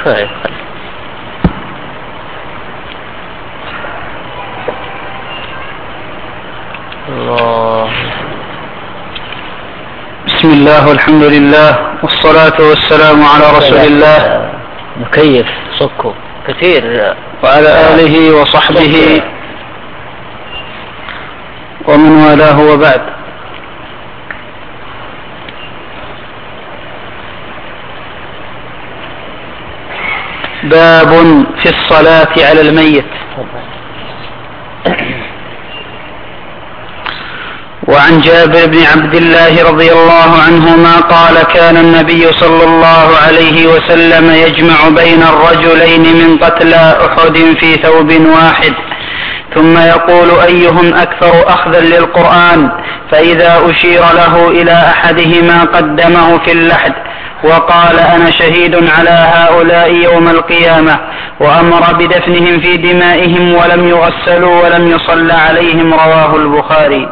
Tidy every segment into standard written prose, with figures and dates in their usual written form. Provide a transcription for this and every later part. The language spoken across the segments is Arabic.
كفاية. الله. بسم الله والحمد لله والصلاة والسلام على رسول الله. مكيف صكه كثير. وعلى آله وصحبه ومن والاه وبعد. باب في الصلاة على الميت. وعن جابر بن عبد الله رضي الله عنهما قال كان النبي صلى الله عليه وسلم يجمع بين الرجلين من قتلى أحد في ثوب واحد ثم يقول أيهم أكثر أخذا للقرآن، فإذا أشير له إلى أحدهما قدمه في اللحد وقال أنا شهيد على هؤلاء يوم القيامة، وأمر بدفنهم في دمائهم ولم يغسلوا ولم يصلى عليهم. رواه البخاري.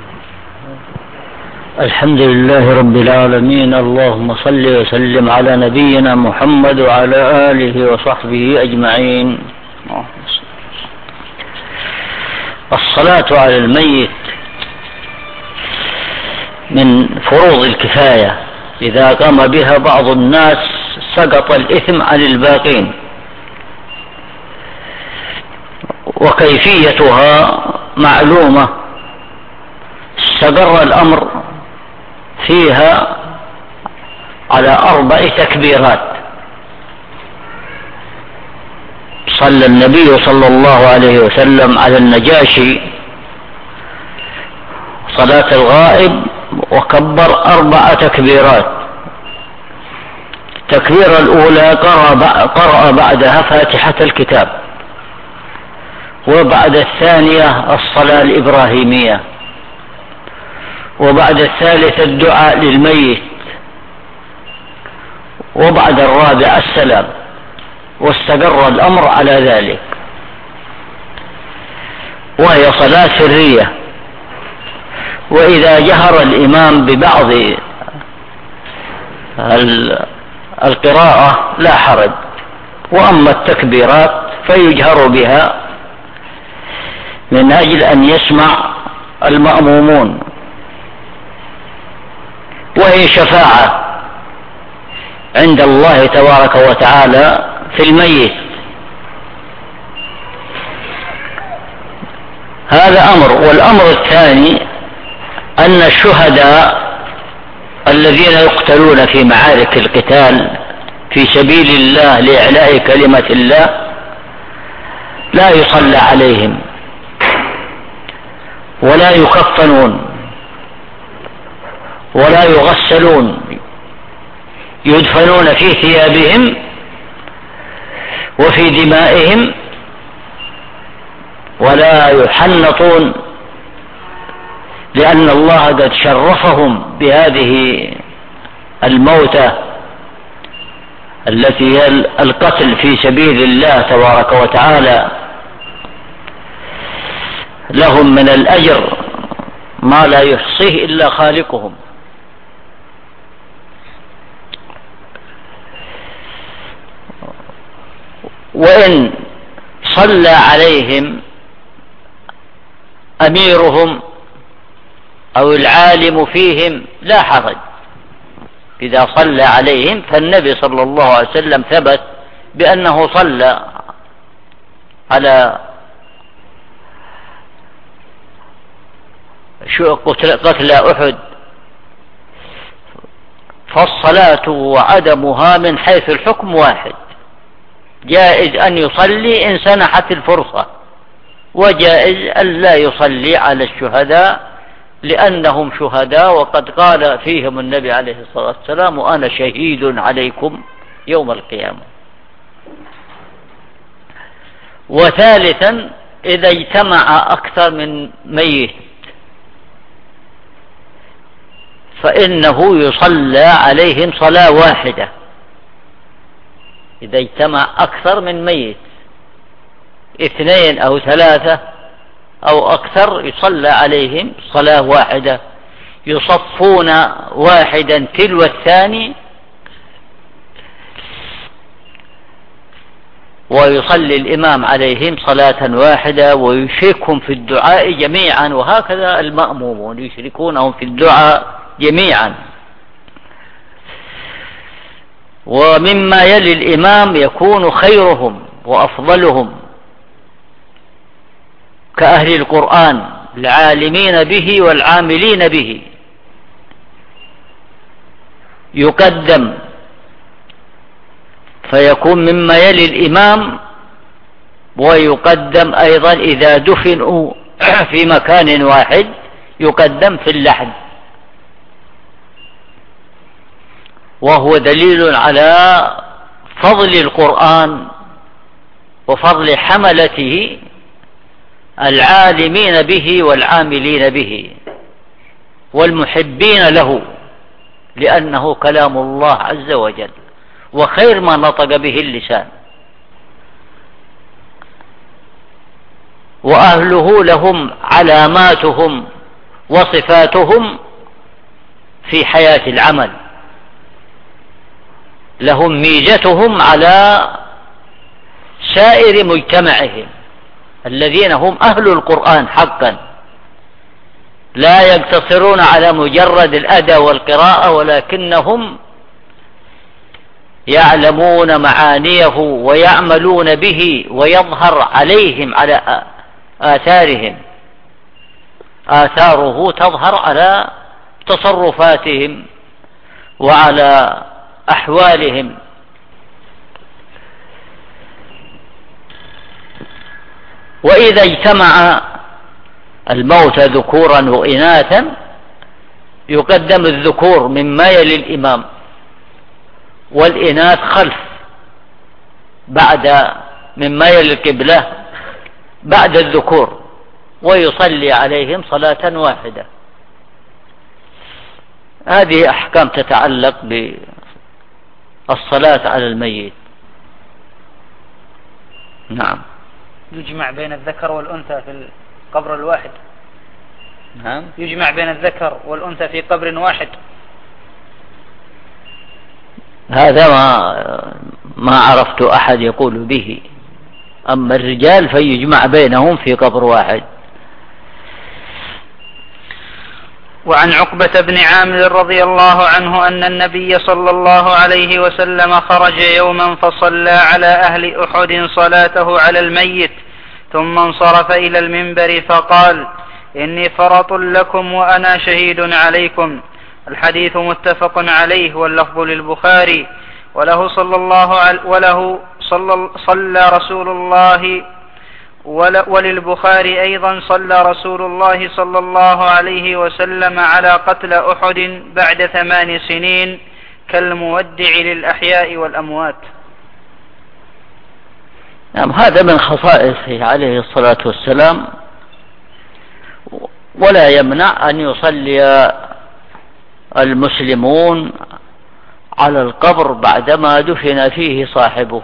الحمد لله رب العالمين. اللهم صل وسلم على نبينا محمد وعلى آله وصحبه أجمعين. الصلاة على الميت من فروض الكفاية، إذا قام بها بعض الناس سقط الإثم عن الباقين. وكيفيتها معلومة، استقر الأمر فيها على 4 تكبيرات. صلى النبي صلى الله عليه وسلم على النجاشي صلاة الغائب وكبر 4 تكبيرات. التكبيرة الأولى قرأ بعدها فاتحة الكتاب، وبعد الثانية الصلاة الإبراهيمية، وبعد الثالثة الدعاء للميت، وبعد الرابع السلام، واستقر الأمر على ذلك. وهي صلاة سرية، وإذا جهر الإمام ببعض القراءة لا حرج، وأما التكبيرات فيجهر بها من أجل أن يسمع المأمومون. وهي شفاعة عند الله تبارك وتعالى في الميت. هذا أمر. والأمر الثاني أن الشهداء الذين يقتلون في معارك القتال في سبيل الله لإعلاء كلمة الله لا يصلى عليهم ولا يكفنون ولا يغسلون، يدفنون في ثيابهم وفي دمائهم، ولا يحنطون، لأن الله قد شرفهم بهذه الموتى التي هي القتل في سبيل الله تبارك وتعالى. لهم من الأجر ما لا يحصيه إلا خالقهم. وإن صلى عليهم أميرهم أو العالم فيهم لا حرج. إذا صلى عليهم، فالنبي صلى الله عليه وسلم ثبت بأنه صلى على قتلى أحد، فالصلاة وعدمها من حيث الحكم واحد. جائز أن يصلي إن سنحت الفرصة، وجائز أن لا يصلي على الشهداء لأنهم شهداء، وقد قال فيهم النبي عليه الصلاة والسلام وأنا شهيد عليكم يوم القيامة. وثالثا إذا اجتمع أكثر من ميت فإنه يصلى عليهم صلاة واحدة. إذا اجتمع أكثر من ميت، 2 أو 3 أو أكثر، يصلى عليهم صلاة واحدة، يصفون واحدا تلو الثاني ويصلي الإمام عليهم صلاة واحدة ويشركهم في الدعاء جميعا، وهكذا المأمومون يشركونهم في الدعاء جميعا. ومما يلي الإمام يكون خيرهم وأفضلهم كأهل القرآن العالمين به والعاملين به، يقدم فيكون مما يلي الإمام، ويقدم أيضا إذا دفنوا في مكان واحد يقدم في اللحد، وهو دليل على فضل القرآن وفضل حملته العالمين به والعاملين به والمحبين له، لأنه كلام الله عز وجل وخير ما نطق به اللسان، وأهله لهم علاماتهم وصفاتهم في حياة العمل، لهم ميزتهم على سائر مجتمعهم الذين هم أهل القرآن حقا، لا يقتصرون على مجرد الأداء والقراءة، ولكنهم يعلمون معانيه ويعملون به، ويظهر عليهم على آثاره تظهر على تصرفاتهم وعلى أحوالهم. وإذا اجتمع الموتى ذكورا وإناثا يقدم الذكور مما يلي الإمام، والإناث خلف بعد مما يلي القبلة بعد الذكور، ويصلي عليهم صلاة واحدة. هذه أحكام تتعلق بالصلاة على الميت. نعم. يجمع بين الذكر والأنثى في القبر الواحد. نعم. يجمع بين الذكر والأنثى في قبر واحد. هذا ما عرفت أحد يقول به، أما الرجال فيجمع بينهم في قبر واحد. وعن عقبة بن عامر رضي الله عنه أن النبي صلى الله عليه وسلم خرج يوما فصلى على أهل أحد صلاته على الميت، ثم انصرف إلى المنبر فقال: إني فرط لكم وأنا شهيد عليكم. الحديث متفق عليه واللفظ للبخاري، وللبخاري أيضا صلى رسول الله صلى الله عليه وسلم على قتل أحد بعد 8 سنين كالمودع للأحياء والأموات. نعم، هذا من خصائصه عليه الصلاة والسلام، ولا يمنع أن يصلي المسلمون على القبر بعدما دفن فيه صاحبه،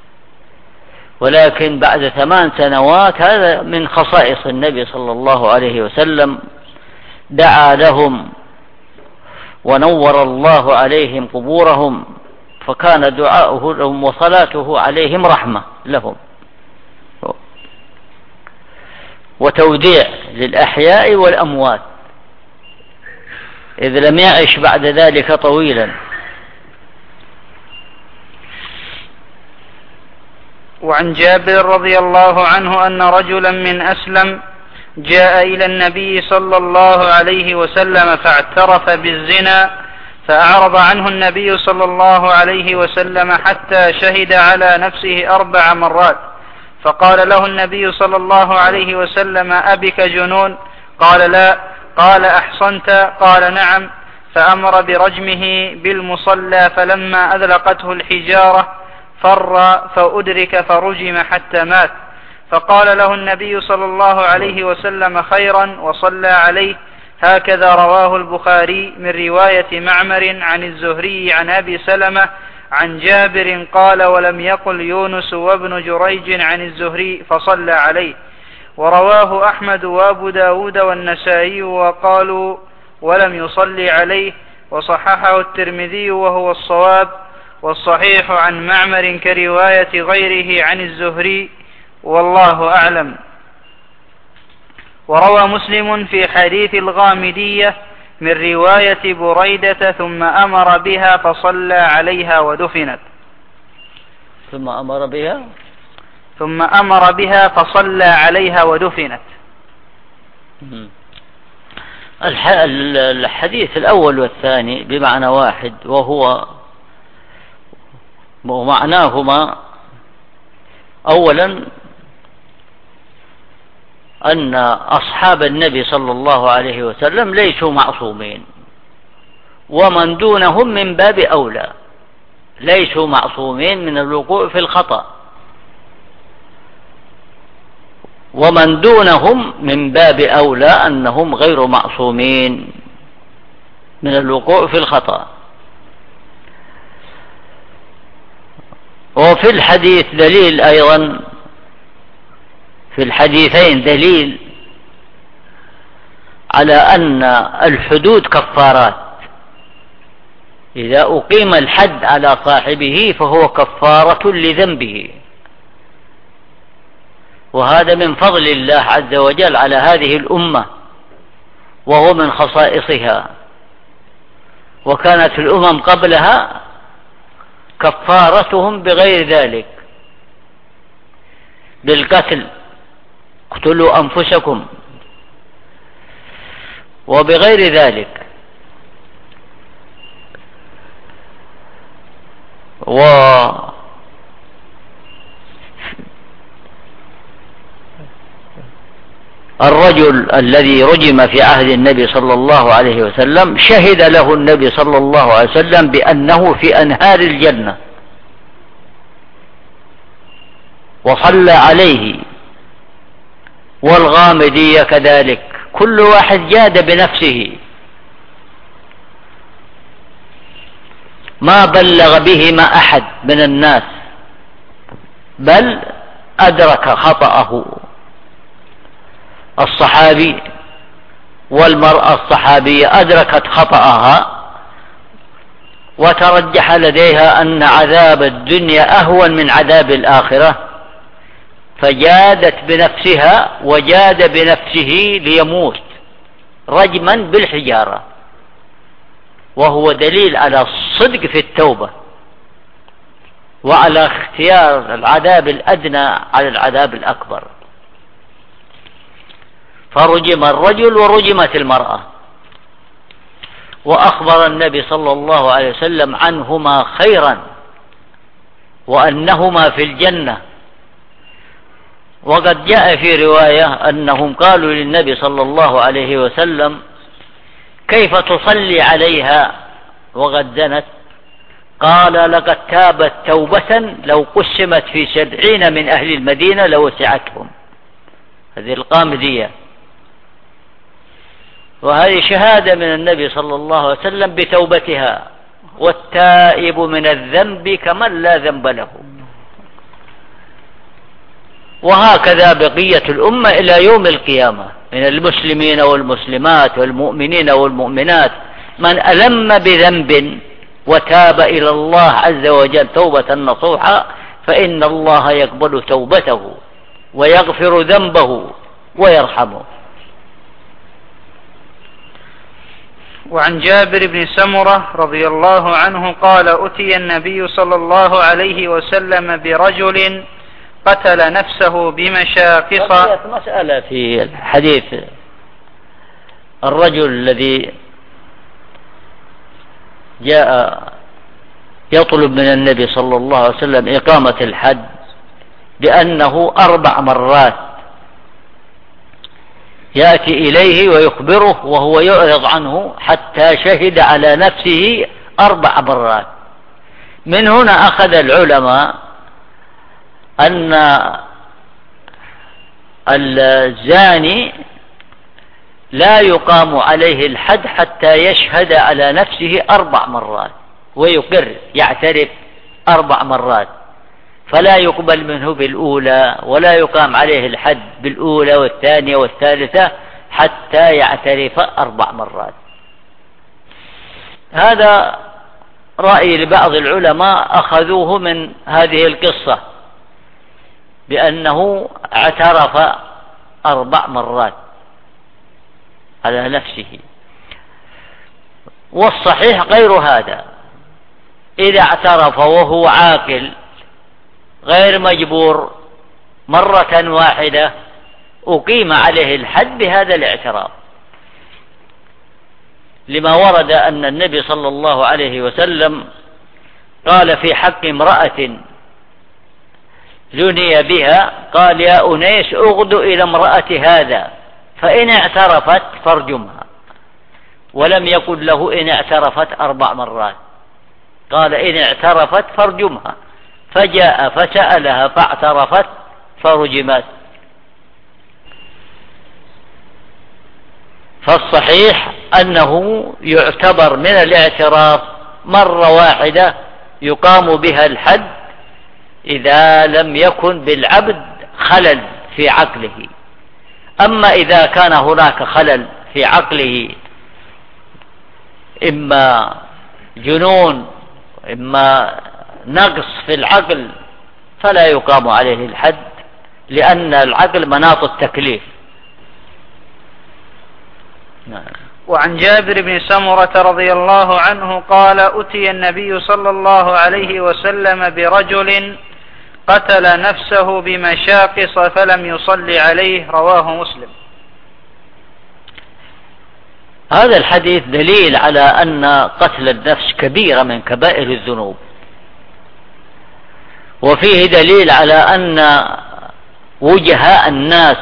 ولكن بعد 8 سنوات هذا من خصائص النبي صلى الله عليه وسلم، دعا لهم ونور الله عليهم قبورهم، فكان دعاؤه لهم وصلاته عليهم رحمة لهم وتوديع للأحياء والأموات، إذ لم يعش بعد ذلك طويلا. وعن جابر رضي الله عنه أن رجلا من أسلم جاء إلى النبي صلى الله عليه وسلم فاعترف بالزنا، فأعرض عنه النبي صلى الله عليه وسلم حتى شهد على نفسه 4 مرات، فقال له النبي صلى الله عليه وسلم: أبك جنون؟ قال: لا. قال: أحصنت؟ قال: نعم. فأمر برجمه بالمصلى، فلما أذلقته الحجارة فر فأدرك فرجم حتى مات، فقال له النبي صلى الله عليه وسلم: خيرا، وصلى عليه. هكذا رواه البخاري من رواية معمر عن الزهري عن أبي سلمة عن جابر قال: ولم يقل يونس وابن جريج عن الزهري فصلى عليه. ورواه أحمد وأبو داود والنسائي وقالوا ولم يصلي عليه، وصححه الترمذي وهو الصواب. والصحيح عن معمر كرواية غيره عن الزهري والله أعلم. وروى مسلم في حديث الغامدية من رواية بريدة ثم أمر بها فصلى عليها ودفنت. ثم أمر بها فصلى عليها ودفنت. الحديث الأول والثاني بمعنى واحد، ومعناهما أولا أن أصحاب النبي صلى الله عليه وسلم ليسوا معصومين، ومن دونهم من باب أولى ليسوا معصومين من الوقوع في الخطأ، ومن دونهم من باب أولى أنهم غير معصومين من الوقوع في الخطأ. وفي الحديث دليل أيضا، في الحديثين دليل على أن الحدود كفارات، إذا أقيم الحد على صاحبه فهو كفارة لذنبه، وهذا من فضل الله عز وجل على هذه الأمة، وهو من خصائصها. وكانت الأمم قبلها كفارتهم بغير ذلك، بالقتل، اقتلوا أنفسكم، وبغير ذلك. الرجل الذي رجم في عهد النبي صلى الله عليه وسلم شهد له النبي صلى الله عليه وسلم بأنه في أنهار الجنة، وصلى عليه. والغامدية كذلك، كل واحد جاد بنفسه، ما بلغ بهما أحد من الناس، بل أدرك خطأه. الصحابي والمرأة الصحابية أدركت خطأها، وترجح لديها أن عذاب الدنيا أهون من عذاب الآخرة، فجادت بنفسها وجاد بنفسه ليموت رجما بالحجارة، وهو دليل على الصدق في التوبة، وعلى اختيار العذاب الأدنى على العذاب الأكبر. فرجم الرجل ورجمت المرأة، وأخبر النبي صلى الله عليه وسلم عنهما خيرا، وأنهما في الجنة. وقد جاء في رواية أنهم قالوا للنبي صلى الله عليه وسلم: كيف تصلي عليها وقد زنت؟ قال: لقد تابت توبة لو قسمت في 70 من أهل المدينة لوسعتهم. هذه الغامدية، وهذه شهادة من النبي صلى الله عليه وسلم بتوبتها، والتائب من الذنب كمن لا ذنب له. وهكذا بقية الأمة إلى يوم القيامة من المسلمين والمسلمات والمؤمنين والمؤمنات، من ألم بذنب وتاب إلى الله عز وجل توبة نصوحا فإن الله يقبل توبته ويغفر ذنبه ويرحمه. وعن جابر بن سمرة رضي الله عنه قال: أتي النبي صلى الله عليه وسلم برجل قتل نفسه بمشاقص. مسألة في الحديث: الرجل الذي جاء يطلب من النبي صلى الله عليه وسلم إقامة الحد بأنه 4 مرات يأتي إليه ويخبره وهو يعرض عنه حتى شهد على نفسه 4 مرات. من هنا أخذ العلماء أن الزاني لا يقام عليه الحد حتى يشهد على نفسه 4 مرات ويقر، يعترف 4 مرات، فلا يقبل منه بالأولى، ولا يقام عليه الحد بالأولى والثانية والثالثة حتى يعترف 4 مرات. هذا رأي لبعض العلماء أخذوه من هذه القصة بأنه اعترف 4 مرات على نفسه، والصحيح غير هذا. إذا اعترف وهو عاقل غير مجبور مرة واحدة أقيم عليه الحد بهذا الاعتراف، لما ورد أن النبي صلى الله عليه وسلم قال في حق امرأة زني بها، قال يا أنيس أغد إلى امرأة هذا فإن اعترفت فارجمها، ولم يقل له إن اعترفت 4 مرات، قال إن اعترفت فارجمها، فجاء فسألها فاعترفت فرجمت. فالصحيح أنه يعتبر من الاعتراف مرة واحدة يقام بها الحد إذا لم يكن بالعبد خلل في عقله. أما إذا كان هناك خلل في عقله، إما جنون إما نقص في العقل، فلا يقام عليه الحد، لأن العقل مناط التكليف. وعن جابر بن سمرة رضي الله عنه قال أتي النبي صلى الله عليه وسلم برجل قتل نفسه بمشاقص فلم يصل عليه، رواه مسلم. هذا الحديث دليل على أن قتل النفس كبيرة من كبائر الذنوب، وفيه دليل على أن وجهاء الناس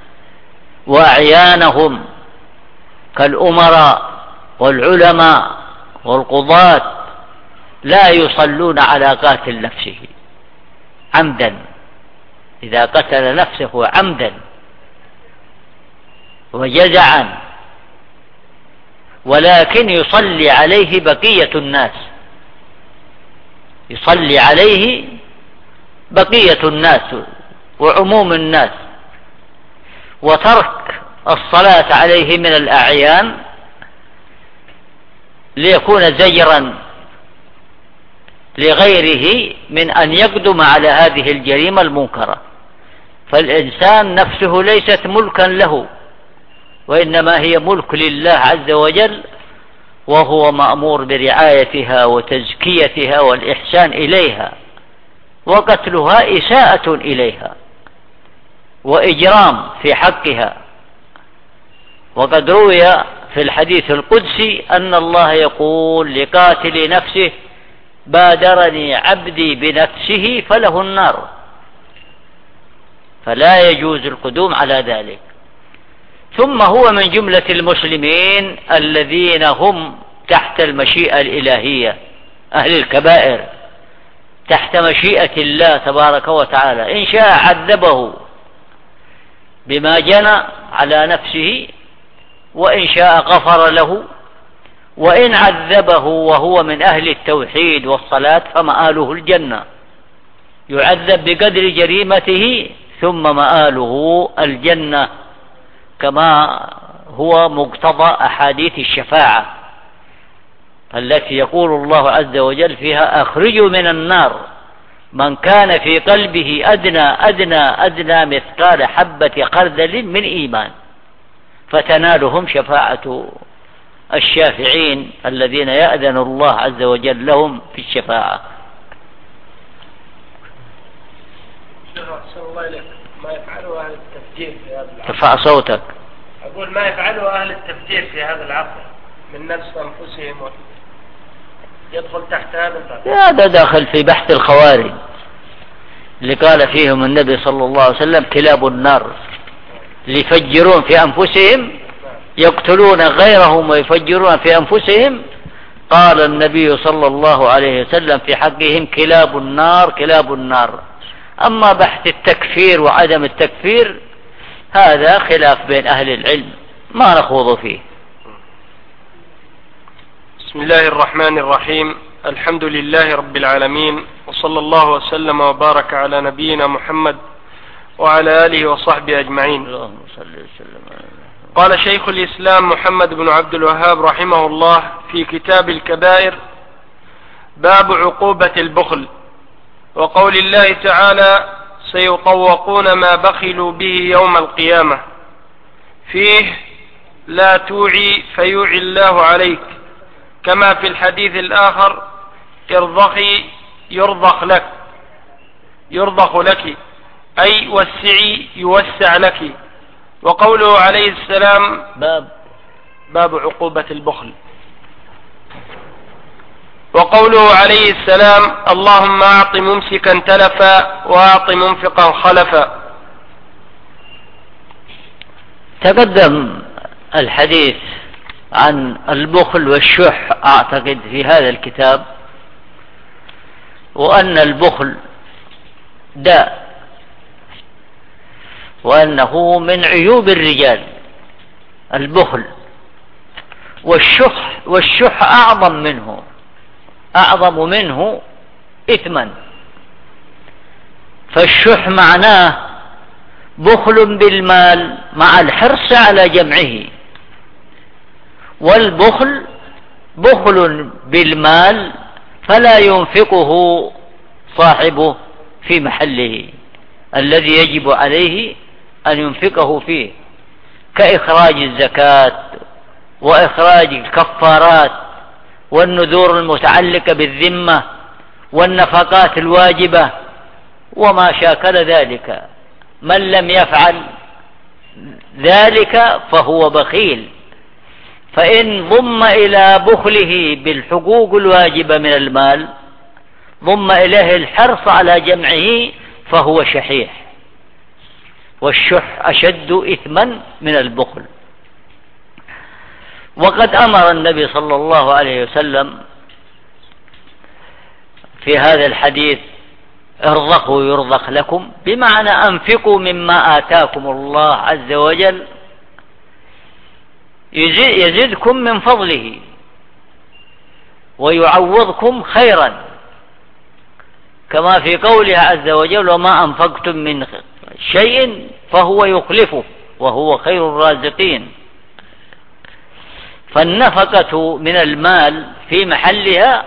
وأعيانهم كالأمراء والعلماء والقضاة لا يصلون على قاتل نفسه عمدا، إذا قتل نفسه عمدا وجزعا، ولكن يصلي عليه بقية الناس، يصلي عليه بقية الناس وعموم الناس، وترك الصلاة عليه من الأعيان ليكون زجرا لغيره من أن يقدم على هذه الجريمة المنكرة. فالإنسان نفسه ليست ملكا له، وإنما هي ملك لله عز وجل، وهو مأمور برعايتها وتزكيتها والإحسان إليها، وقتلها إساءة إليها وإجرام في حقها. وقد روي في الحديث القدسي أن الله يقول لقاتل نفسه بادرني عبدي بنفسه فله النار، فلا يجوز القدوم على ذلك. ثم هو من جملة المسلمين الذين هم تحت المشيئة الإلهية، أهل الكبائر تحت مشيئة الله تبارك وتعالى، إن شاء عذبه بما جنى على نفسه، وإن شاء غفر له، وإن عذبه وهو من أهل التوحيد والصلاة فمآله الجنة، يعذب بقدر جريمته ثم مآله الجنة، كما هو مقتضى أحاديث الشفاعة التي يقول الله عز وجل فيها أخرجوا من النار من كان في قلبه أدنى مثقال حبة خردل من إيمان، فتنالهم شفاعة الشافعين الذين يأذن الله عز وجل لهم في الشفاعة. ما يفعله أهل التفجير في هذا العصر. ارفع صوتك. أقول ما يفعله أهل التفجير في هذا العصر من نفس أنفسهم يدخل تحت هذا. هذا داخل في بحث الخوارج اللي قال فيهم النبي صلى الله عليه وسلم كلاب النار، اللي يفجرون في أنفسهم يقتلون غيرهم ويفجرون في أنفسهم. قال النبي صلى الله عليه وسلم في حقهم كلاب النار كلاب النار. أما بحث التكفير وعدم التكفير هذا خلاف بين أهل العلم ما نخوض فيه. بسم الله الرحمن الرحيم، الحمد لله رب العالمين، وصلى الله وسلم وبارك على نبينا محمد وعلى آله وصحبه أجمعين. قال شيخ الإسلام محمد بن عبد الوهاب رحمه الله في كتاب الكبائر: باب عقوبة البخل. وقول الله تعالى: سيطوقون ما بخلوا به يوم القيامة، فيه: لا توعي فيوعي الله عليك، كما في الحديث الآخر: ارضخي يرضخ لك، أي وسعي يوسع لك. وقوله عليه السلام: باب عقوبة البخل. وقوله عليه السلام: اللهم أعط ممسكا تلفا وأعط منفقا خلفا. تقدم الحديث عن البخل والشح أعتقد في هذا الكتاب، وأن البخل داء، وأنه من عيوب الرجال البخل، والشح أعظم منه إثما. فالشح معناه بخل بالمال مع الحرص على جمعه، والبخل بخل بالمال فلا ينفقه صاحبه في محله الذي يجب عليه أن ينفقه فيه، كإخراج الزكاة وإخراج الكفارات والنذور المتعلقة بالذمة والنفقات الواجبة وما شاكل ذلك. من لم يفعل ذلك فهو بخيل، فإن ضم إلى بخله بالحقوق الواجبة من المال ضم إليه الحرص على جمعه فهو شحيح، والشح أشد إثما من البخل. وقد أمر النبي صلى الله عليه وسلم في هذا الحديث: ارزقوا يرزق لكم، بمعنى أنفقوا مما آتاكم الله عز وجل يزدكم من فضله ويعوضكم خيرا، كما في قوله عز وجل: وما أنفقتم من شيء فهو يخلفه وهو خير الرازقين. فالنفقة من المال في محلها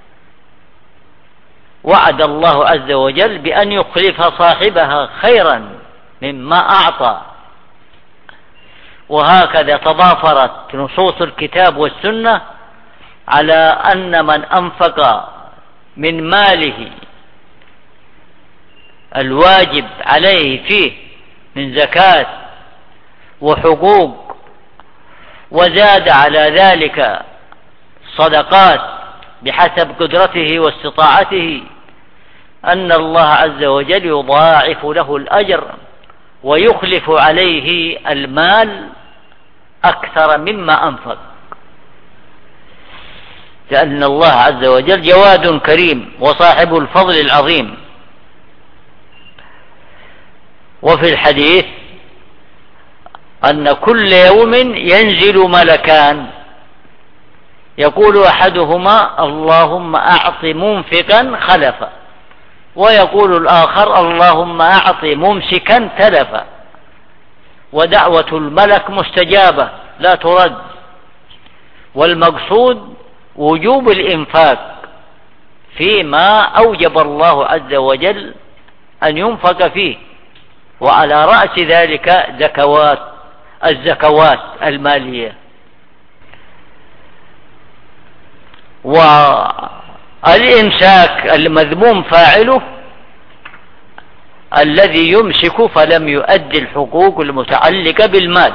وعد الله عز وجل بأن يخلف صاحبها خيرا مما أعطى. وهكذا تضافرت نصوص الكتاب والسنة على أن من أنفق من ماله الواجب عليه فيه من زكاة وحقوق وزاد على ذلك صدقات بحسب قدرته واستطاعته، أن الله عز وجل يضاعف له الأجر ويخلف عليه المال أكثر مما أنفق، لأن الله عز وجل جواد كريم وصاحب الفضل العظيم. وفي الحديث أن كل يوم ينزل ملكان، يقول أحدهما: اللهم أعط منفقا خلفا، ويقول الآخر: اللهم أعط ممسكا تلفا. ودعوة الملك مستجابة لا ترد، والمقصود وجوب الإنفاق فيما أوجب الله عز وجل أن ينفق فيه، وعلى رأس ذلك الزكوات المالية. والإمساك المذموم فاعله الذي يمسك فلم يؤدي الحقوق المتعلقة بالمال.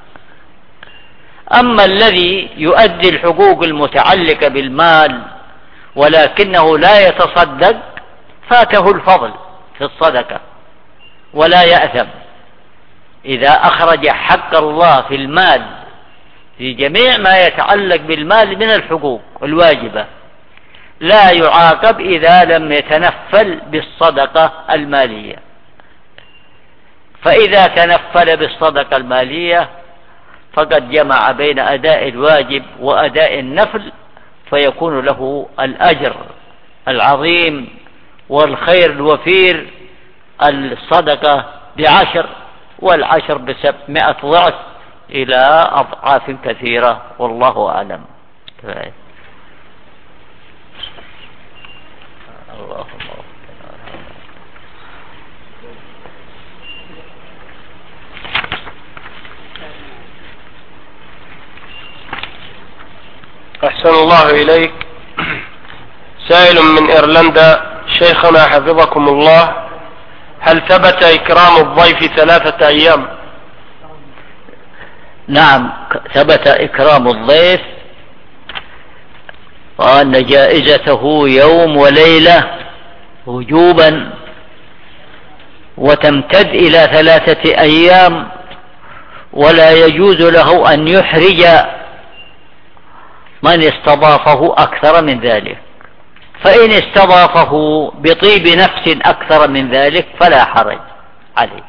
أما الذي يؤدي الحقوق المتعلقة بالمال ولكنه لا يتصدق فاته الفضل في الصدقة ولا يأثم إذا أخرج حق الله في المال في جميع ما يتعلق بالمال من الحقوق الواجبة، لا يعاقب إذا لم يتنفل بالصدقة المالية. فإذا تنفل بالصدقة المالية فقد جمع بين أداء الواجب وأداء النفل، فيكون له الأجر العظيم والخير الوفير. الصدقة ب10 والعشر ب700 ضعف إلى أضعاف كثيرة، والله أعلم. أحسن الله إليك. سائل من إيرلندا: شيخنا حفظكم الله، هل ثبت إكرام الضيف 3 أيام؟ نعم، ثبت إكرام الضيف، وأن جائزته يوم وليلة وجوبا، وتمتد إلى 3 أيام، ولا يجوز له أن يحرج من استضافه أكثر من ذلك، فإن استضافه بطيب نفس أكثر من ذلك فلا حرج عليه.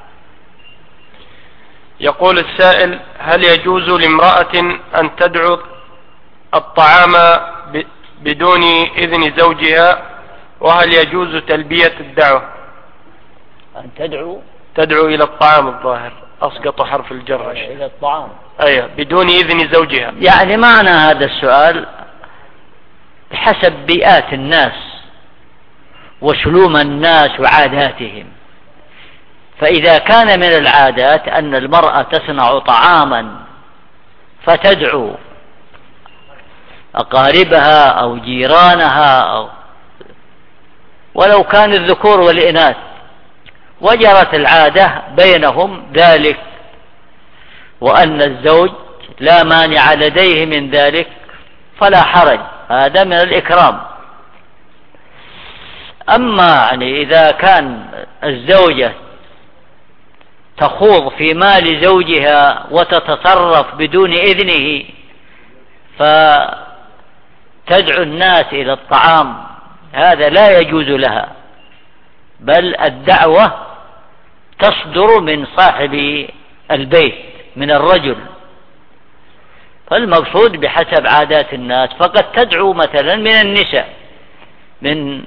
يقول السائل: هل يجوز لامرأة أن تدعو الطعام بدون إذن زوجها؟ وهل يجوز تلبية الدعوة؟ أن تدعو إلى الطعام، الظاهر أسقط حرف الجر إلى الطعام، أيوة، بدون إذن زوجها. يعني معنى هذا السؤال بحسب بيئات الناس وسلوم الناس وعاداتهم. فإذا كان من العادات أن المرأة تصنع طعاما فتدعو أقاربها أو جيرانها ولو كان الذكور والإناث، وجرت العادة بينهم ذلك، وأن الزوج لا مانع لديه من ذلك فلا حرج، هذا من الإكرام. أما يعني إذا كان الزوجة تخوض في مال زوجها وتتصرف بدون إذنه فتدعو الناس إلى الطعام، هذا لا يجوز لها، بل الدعوة تصدر من صاحب البيت، من الرجل. فالمقصود بحسب عادات الناس، فقد تدعو مثلا من النساء، من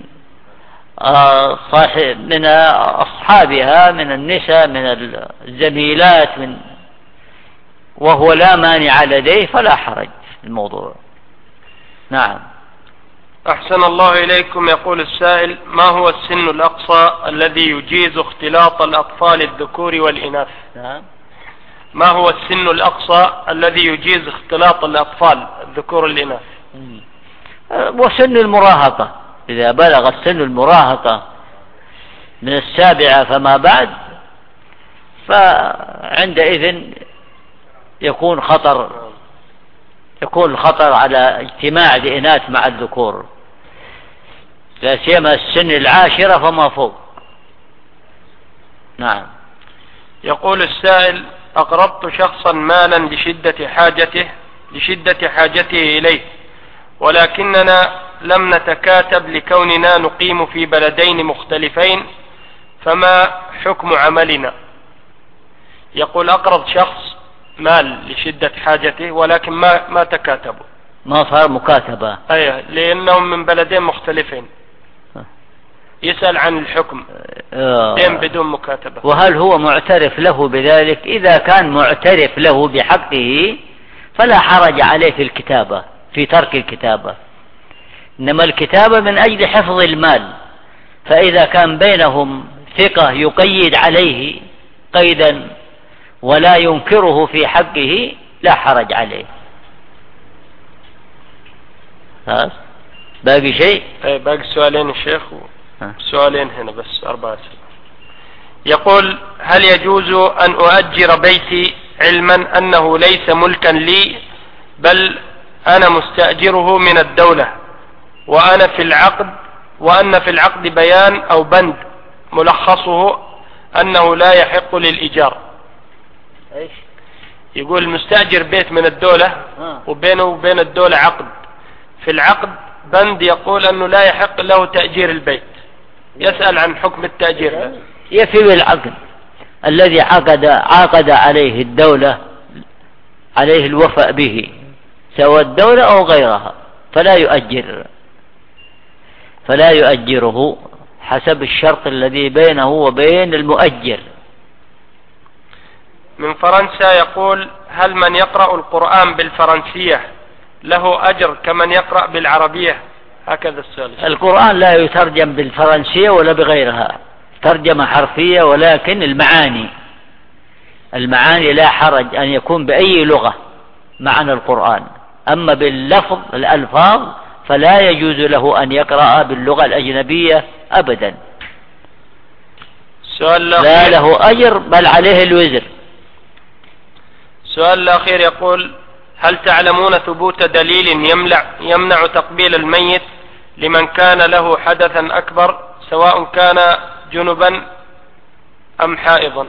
أصحابها، من النساء، من الزميلات، وهو لا مانع لديه فلا حرج في الموضوع. نعم. أحسن الله إليكم. يقول السائل: ما هو السن الأقصى الذي يجيز اختلاط الأطفال الذكور والإناث؟ نعم. ما هو السن الأقصى الذي يجيز اختلاط الأطفال الذكور والإناث؟ وسن المراهقة، إذا بلغ السن المراهقة من 7 فما بعد، فعندئذ يكون الخطر على اجتماع الإناث مع الذكور، لا سيما السن 10 فما فوق. نعم. يقول السائل: أقرضت شخصا مالا لشدة حاجته إليه، ولكننا لم نتكاتب لكوننا نقيم في بلدين مختلفين، فما حكم عملنا؟ يقول: أقرض شخص مال لشدة حاجته ولكن ما تكاتبوا، ما صار مكاتبة. أيوة، لأنهم من بلدين مختلفين. يسأل عن الحكم دين بدون مكاتبة، وهل هو معترف له بذلك؟ إذا كان معترف له بحقه فلا حرج عليه في الكتابة، في ترك الكتابة، إنما الكتابة من أجل حفظ المال. فإذا كان بينهم ثقة يقيد عليه قيدا ولا ينكره في حقه لا حرج عليه. باقي شيء؟ باقي سؤالين الشيخ، سؤالين هنا بس 4 أسئلة. يقول: هل يجوز أن أؤجر بيتي علما أنه ليس ملكا لي، بل أنا مستأجره من الدولة، وأن في العقد بيان أو بند ملخصه أنه لا يحق للإيجار؟ إيش؟ يقول المستأجر بيت من الدولة وبينه وبين الدولة عقد، في العقد بند يقول أنه لا يحق له تأجير البيت، يسأل عن حكم التأجير. يفي بالعقد الذي عقد عليه الدولة، عليه الوفاء به، سواء الدولة أو غيرها، فلا يؤجره حسب الشرط الذي بينه وبين المؤجر. من فرنسا يقول: هل من يقرأ القرآن بالفرنسية له أجر كمن يقرأ بالعربية؟ هكذا السؤال. القرآن لا يترجم بالفرنسية ولا بغيرها، ترجمة حرفية، ولكن المعاني لا حرج أن يكون بأي لغة معنى القرآن. أما باللفظ الألفاظ فلا يجوز له أن يقرأ باللغة الأجنبية أبدا، لا له أجر بل عليه الوزر. السؤال الأخير يقول: هل تعلمون ثبوت دليل يمنع تقبيل الميت لمن كان له حدثا أكبر سواء كان جنبا أم حائضا؟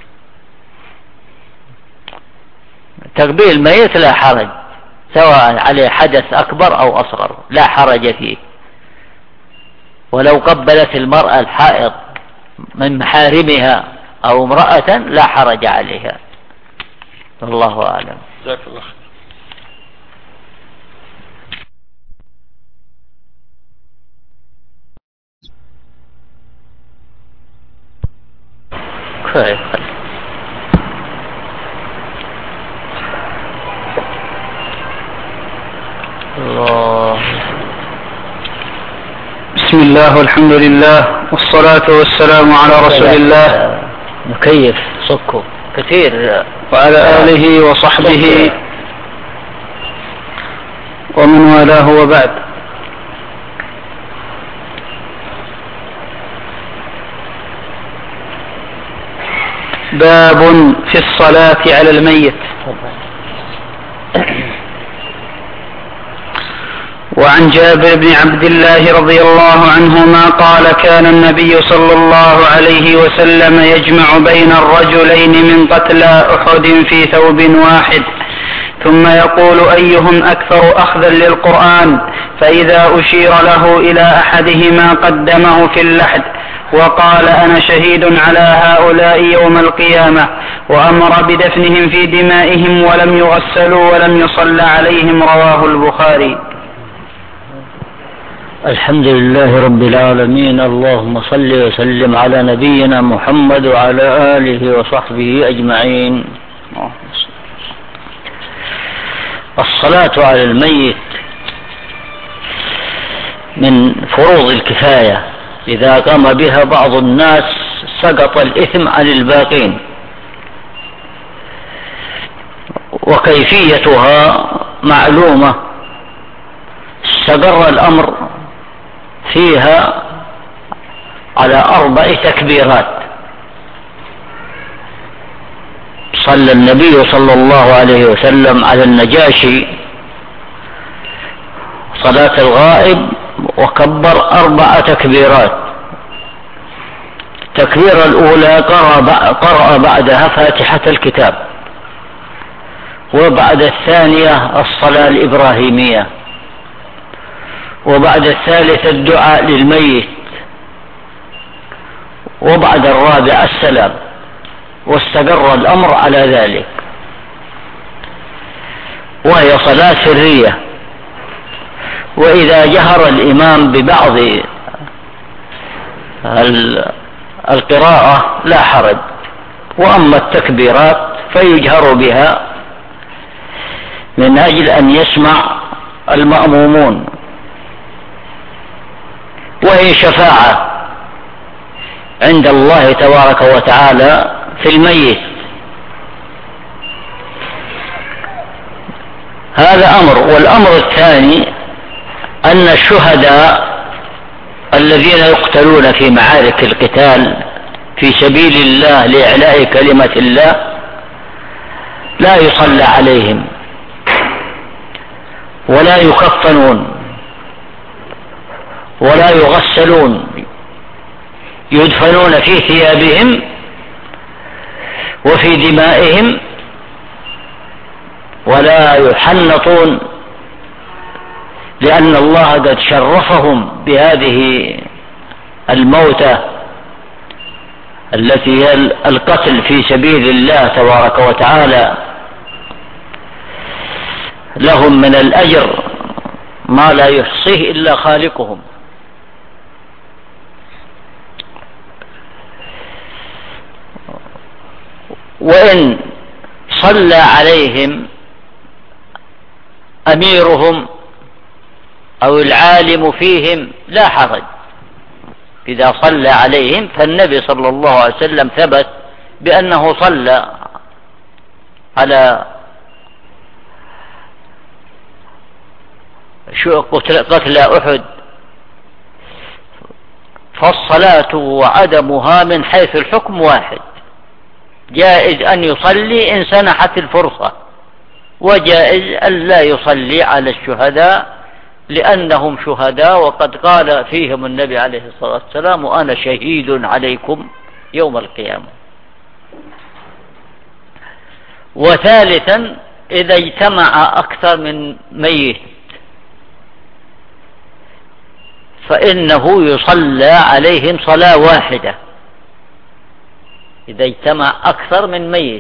تقبيل الميت لا حرج، سواء عليه حدث أكبر أو أصغر لا حرج فيه، ولو قبلت المرأة الحائض من محارمها أو امرأة لا حرج عليها، والله أعلم. جزاك الله خير. الله. بسم الله والحمد لله والصلاة والسلام على رسول الله. مكيف صكه كثير. وعلى آله وصحبه ومن والاه وبعد. باب في الصلاة على الميت. وعن جابر بن عبد الله رضي الله عنهما قال: كان النبي صلى الله عليه وسلم يجمع بين الرجلين من قتلى أحد في ثوب واحد، ثم يقول: أيهم أكثر أخذا للقرآن؟ فإذا أشير له إلى أحدهما قدمه في اللحد وقال: أنا شهيد على هؤلاء يوم القيامة، وأمر بدفنهم في دمائهم ولم يغسلوا ولم يصلى عليهم. رواه البخاري. الحمد لله رب العالمين، اللهم صل وسلم على نبينا محمد وعلى آله وصحبه أجمعين. الصلاة على الميت من فروض الكفاية، إذا قام بها بعض الناس سقط الإثم عن الباقين، وكيفيتها معلومة، استقر الأمر فيها على 4 تكبيرات. صلى النبي صلى الله عليه وسلم على النجاشي صلاة الغائب وكبر 4 تكبيرات. التكبيرة الأولى قرأ بعدها فاتحة الكتاب، وبعد الثانية الصلاة الإبراهيمية، وبعد الثالثة الدعاء للميت، وبعد الرابع السلام، واستقر الأمر على ذلك، وهي صلاة سرية. وإذا جهر الإمام ببعض القراءة لا حرج، وأما التكبيرات فيجهر بها من أجل أن يسمع المأمومون، وهي شفاعة عند الله تبارك وتعالى في الميت. هذا أمر. والأمر الثاني أن الشهداء الذين يقتلون في معارك القتال في سبيل الله لإعلاء كلمة الله لا يصلى عليهم ولا يكفنون ولا يغسلون، يدفنون في ثيابهم وفي دمائهم، ولا يحنطون، لأن الله قد شرفهم بهذه الموتة التي هي القتل في سبيل الله تبارك وتعالى. لهم من الأجر ما لا يحصيه إلا خالقهم. وإن صلى عليهم أميرهم أو العالم فيهم لا حرج، إذا صلى عليهم، فالنبي صلى الله عليه وسلم ثبت بأنه صلى على قتلى أحد. فالصلاة وعدمها من حيث الحكم واحد، جائز أن يصلي إن سنحت الفرصة، وجائز أن لا يصلي على الشهداء لأنهم شهداء، وقد قال فيهم النبي عليه الصلاة والسلام: وأنا شهيد عليكم يوم القيامة. وثالثا، إذا اجتمع أكثر من ميت فإنه يصلى عليهم صلاة واحدة. إذا اجتمع أكثر من ميت،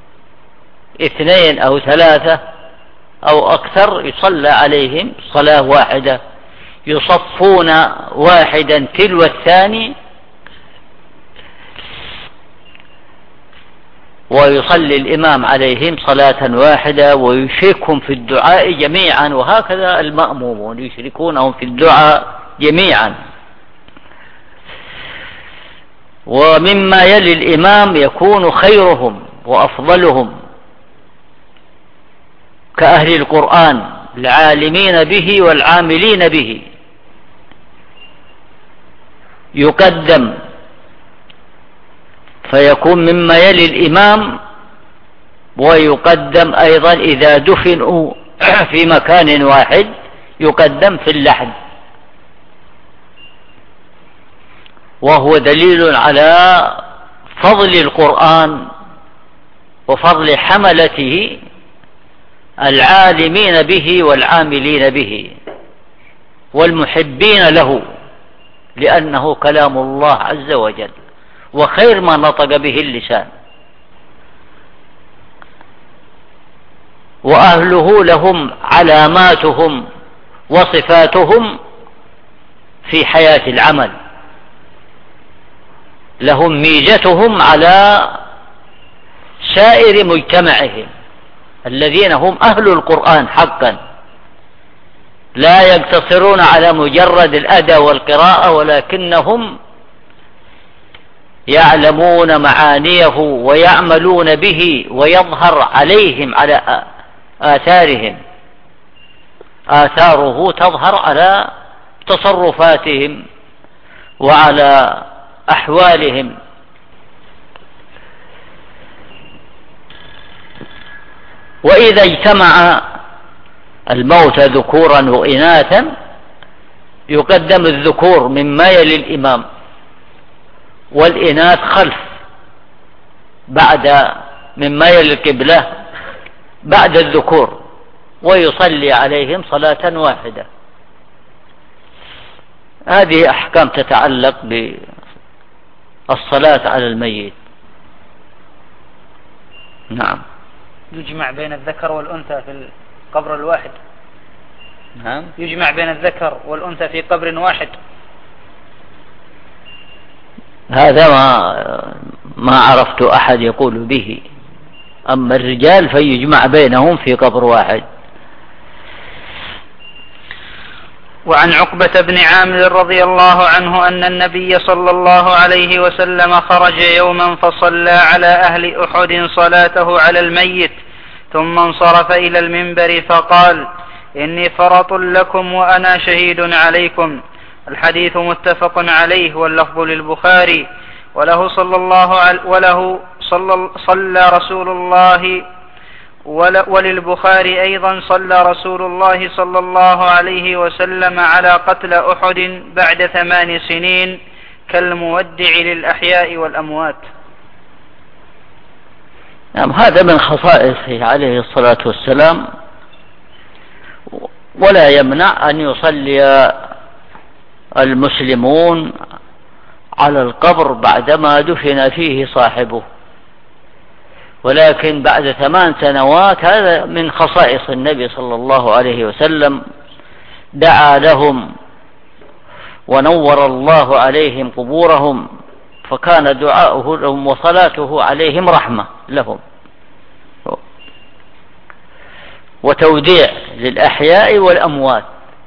2 أو 3 أو أكثر، يصلى عليهم صلاة واحدة، يصفون واحدا تلو الثاني، ويصلي الإمام عليهم صلاة واحدة، ويشركهم في الدعاء جميعا، وهكذا المأمومون يشركونهم في الدعاء جميعا. ومما يلي الإمام يكون خيرهم وأفضلهم كأهل القرآن العالمين به والعاملين به، يقدم فيكون مما يلي الإمام، ويقدم أيضا إذا دفنوا في مكان واحد يقدم في اللحد. وهو دليل على فضل القرآن وفضل حملته العالمين به والعاملين به والمحبين له، لأنه كلام الله عز وجل وخير ما نطق به اللسان. وأهله لهم علاماتهم وصفاتهم في حياة العمل، لهم ميزتهم على سائر مجتمعهم الذين هم أهل القرآن حقا، لا يقتصرون على مجرد الأداء والقراءة، ولكنهم يعلمون معانيه ويعملون به، ويظهر عليهم على آثاره تظهر على تصرفاتهم وعلى أحوالهم. وإذا اجتمع الموتى ذكورا وإناثا يقدم الذكور مما يلي الإمام، والإناث خلف بعد مما يلي القبلة بعد الذكور، ويصلي عليهم صلاة واحدة. هذه أحكام تتعلق بالصلاة على الميت. نعم. يجمع بين الذكر والأنثى في القبر الواحد. نعم. يجمع بين الذكر والأنثى في قبر واحد. هذا ما عرفت أحد يقول به. أما الرجال فيجمع بينهم في قبر واحد. وعن عقبة بن عامر رضي الله عنه أن النبي صلى الله عليه وسلم خرج يوما فصلى على أهل أحد صلاته على الميت، ثم انصرف إلى المنبر فقال: إني فرط لكم وأنا شهيد عليكم. الحديث متفق عليه واللفظ للبخاري، وللبخاري أيضا صلى رسول الله صلى الله عليه وسلم على قتل أحد بعد 8 سنين كالمودع للأحياء والأموات. نعم، هذا من خصائصه عليه الصلاة والسلام، ولا يمنع أن يصلي المسلمون على القبر بعدما دفن فيه صاحبه، ولكن بعد 8 سنوات هذا من خصائص النبي صلى الله عليه وسلم، دعا لهم ونور الله عليهم قبورهم، فكان دعاؤه لهم وصلاته عليهم رحمة لهم وتوديع للأحياء والأموات،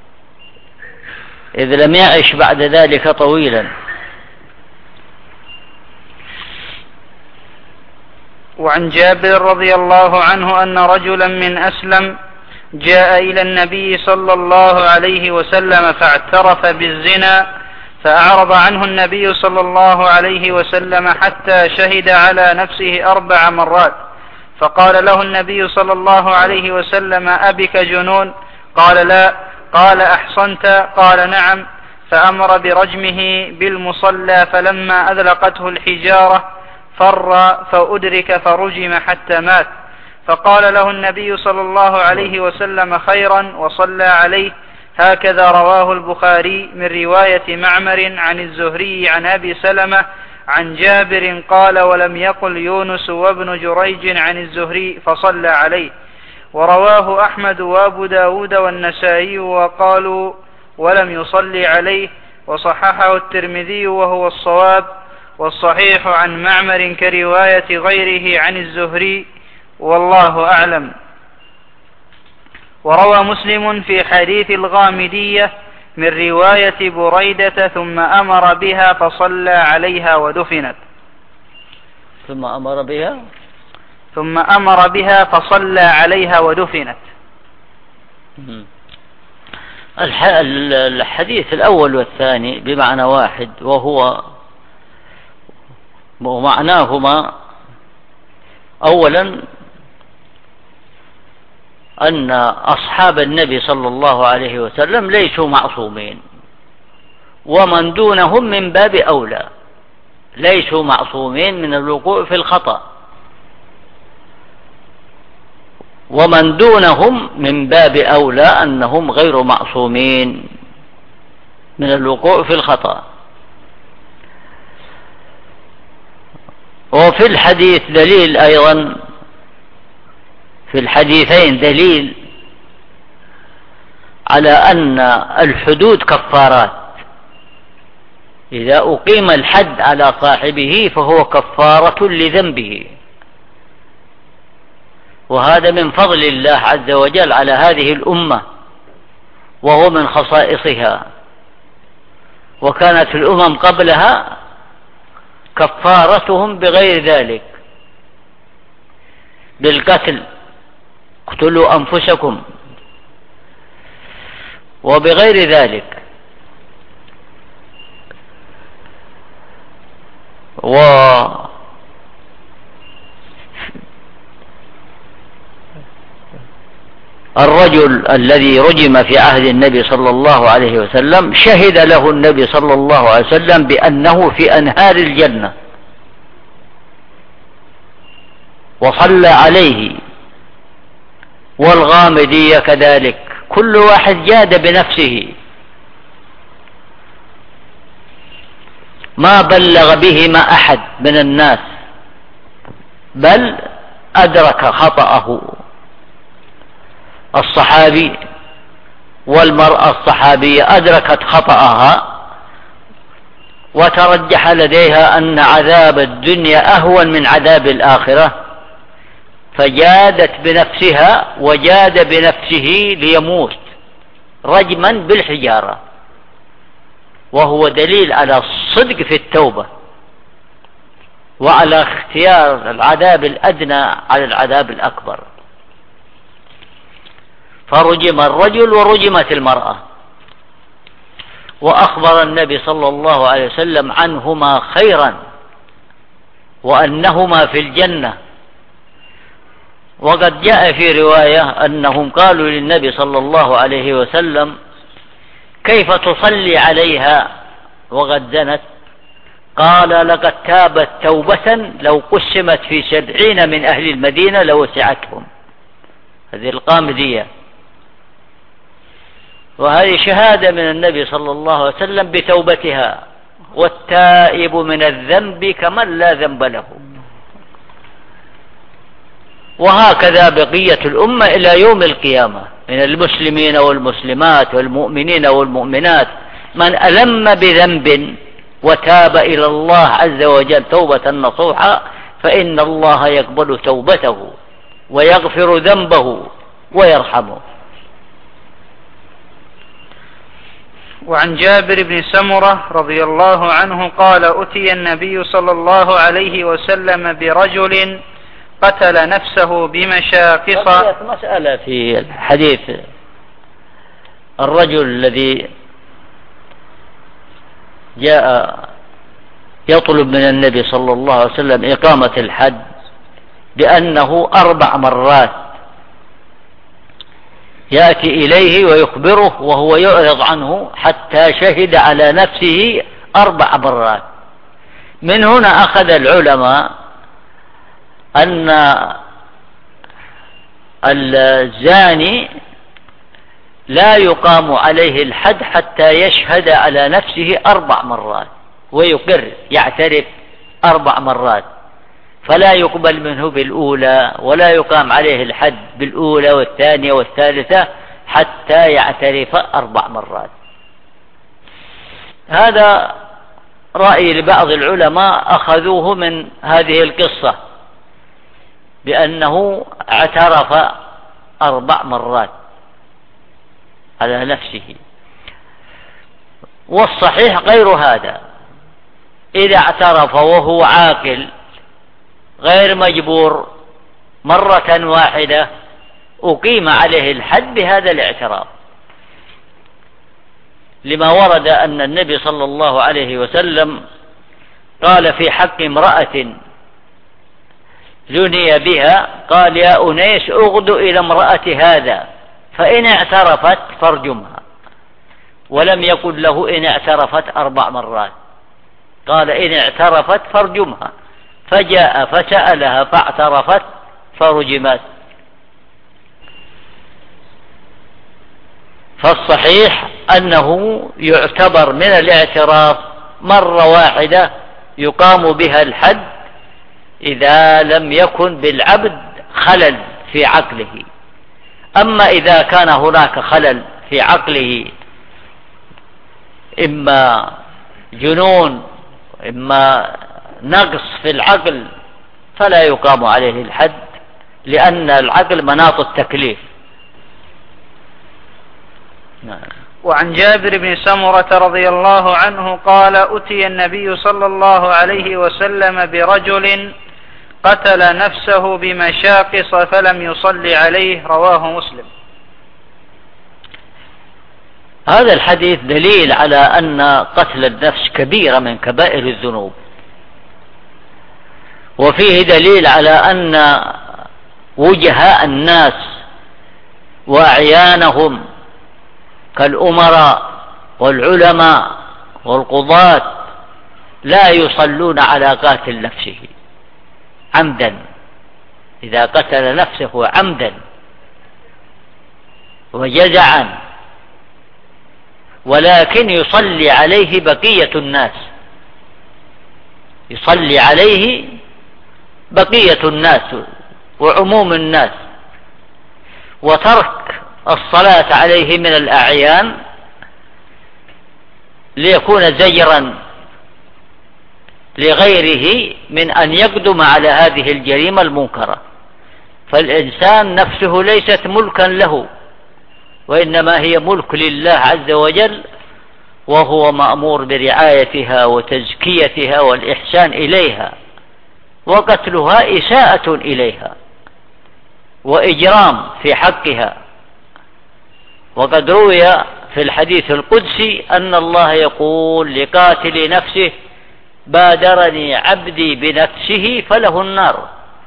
إذ لم يعش بعد ذلك طويلا. وعن جابر رضي الله عنه أن رجلا من أسلم جاء إلى النبي صلى الله عليه وسلم فاعترف بالزنا، فأعرض عنه النبي صلى الله عليه وسلم حتى شهد على نفسه 4 مرات، فقال له النبي صلى الله عليه وسلم: أبك جنون؟ قال: لا. قال: أحصنت؟ قال: نعم. فأمر برجمه بالمصلى، فلما أذلقته الحجارة فر فأدرك فرجم حتى مات. فقال له النبي صلى الله عليه وسلم: خيرا، وصلى عليه. هكذا رواه البخاري من رواية معمر عن الزهري عن أبي سلمة عن جابر قال: ولم يقل يونس وابن جريج عن الزهري فصلى عليه. ورواه أحمد وأبو داود والنسائي وقالوا ولم يصلي عليه، وصححه الترمذي وهو الصواب، والصحيح عن معمر كرواية غيره عن الزهري، والله أعلم. وروى مسلم في حديث الغامدية من رواية بريدة: ثم أمر بها فصلى عليها ودفنت. ثم أمر بها فصلى عليها ودفنت. الحديث الأول والثاني بمعنى واحد، ومعناهما أولا أن أصحاب النبي صلى الله عليه وسلم ليسوا معصومين، ومن دونهم من باب أولى، ليسوا معصومين من الوقوع في الخطأ، ومن دونهم من باب أولى أنهم غير معصومين من الوقوع في الخطأ. وفي الحديث دليل أيضا، في الحديثين دليل على أن الحدود كفارات، إذا أقيم الحد على صاحبه فهو كفارة لذنبه، وهذا من فضل الله عز وجل على هذه الأمة، وهو من خصائصها. وكانت الأمم قبلها كفارتهم بغير ذلك، بالقتل: اقتلوا أنفسكم، وبغير ذلك. الرجل الذي رجم في عهد النبي صلى الله عليه وسلم شهد له النبي صلى الله عليه وسلم بأنه في أنهار الجنة، وصلى عليه. والغامدية كذلك، كل واحد جاد بنفسه، ما بلغ بهما أحد من الناس، بل أدرك خطأه الصحابي، والمرأة الصحابية أدركت خطأها، وترجح لديها أن عذاب الدنيا أهون من عذاب الآخرة، فجادت بنفسها وجاد بنفسه ليموت رجما بالحجارة، وهو دليل على الصدق في التوبة، وعلى اختيار العذاب الأدنى على العذاب الأكبر. فرجم الرجل ورجمت المرأة، وأخبر النبي صلى الله عليه وسلم عنهما خيرا، وأنهما في الجنة. وقد جاء في رواية أنهم قالوا للنبي صلى الله عليه وسلم: كيف تصلي عليها وقد زنت؟ قال: لقد تابت توبة لو قسمت في 70 من أهل المدينة لوسعتهم. هذه الغامدية، وهذه شهادة من النبي صلى الله عليه وسلم بتوبتها: والتائب من الذنب كمن لا ذنب له. وهكذا بقية الأمة إلى يوم القيامة من المسلمين والمسلمات والمؤمنين والمؤمنات، من ألم بذنب وتاب إلى الله عز وجل توبة نصوحا فإن الله يقبل توبته ويغفر ذنبه ويرحمه. وعن جابر بن سمرة رضي الله عنه قال: أتي النبي صلى الله عليه وسلم برجل قتل نفسه بمشاقص. بقيت مسألة في الحديث، الرجل الذي جاء يطلب من النبي صلى الله عليه وسلم إقامة الحد بأنه 4 مرات يأتي إليه ويخبره وهو يعرض عنه حتى شهد على نفسه 4 مرات. من هنا أخذ العلماء أن الزاني لا يقام عليه الحد حتى يشهد على نفسه 4 مرات ويقر يعترف 4 مرات، فلا يقبل منه بالأولى ولا يقام عليه الحد بالأولى والثانية والثالثة حتى يعترف 4 مرات. هذا رأي لبعض العلماء أخذوه من هذه القصة بأنه اعترف 4 مرات على نفسه، والصحيح غير هذا. إذا اعترف وهو عاقل غير مجبور مرة واحدة أقيم عليه الحد بهذا الاعتراف، لما ورد أن النبي صلى الله عليه وسلم قال في حق امرأة زني بها، قال يا أنيس أغدو إلى امرأة هذا فإن اعترفت فارجمها، ولم يقل له إن اعترفت 4 مرات، قال إن اعترفت فارجمها، فجاء فسألها فاعترفت فرجمت. فالصحيح أنه يعتبر من الاعتراف مرة واحدة يقام بها الحد إذا لم يكن بالعبد خلل في عقله. أما إذا كان هناك خلل في عقله، إما جنون إما نقص في العقل، فلا يقام عليه الحد، لأن العقل مناط التكليف. وعن جابر بن سمرة رضي الله عنه قال أتي النبي صلى الله عليه وسلم برجل قتل نفسه بمشاقص فلم يصل عليه، رواه مسلم. هذا الحديث دليل على أن قتل النفس كبيرة من كبائر الذنوب، وفيه دليل على أن وجهاء الناس وأعيانهم كالأمراء والعلماء والقضاة لا يصلون على قاتل نفسه عمدا، إذا قتل نفسه عمدا وجزعا، ولكن يصلي عليه بقية الناس، يصلي عليه بقية الناس وعموم الناس، وترك الصلاة عليه من الأعيان ليكون زجرا لغيره من أن يقدم على هذه الجريمة المنكرة. فالإنسان نفسه ليست ملكا له، وإنما هي ملك لله عز وجل، وهو مأمور برعايتها وتزكيتها والإحسان إليها، وقتلها إساءة إليها وإجرام في حقها. وقد روي في الحديث القدسي أن الله يقول لقاتل نفسه بادرني عبدي بنفسه فله النار،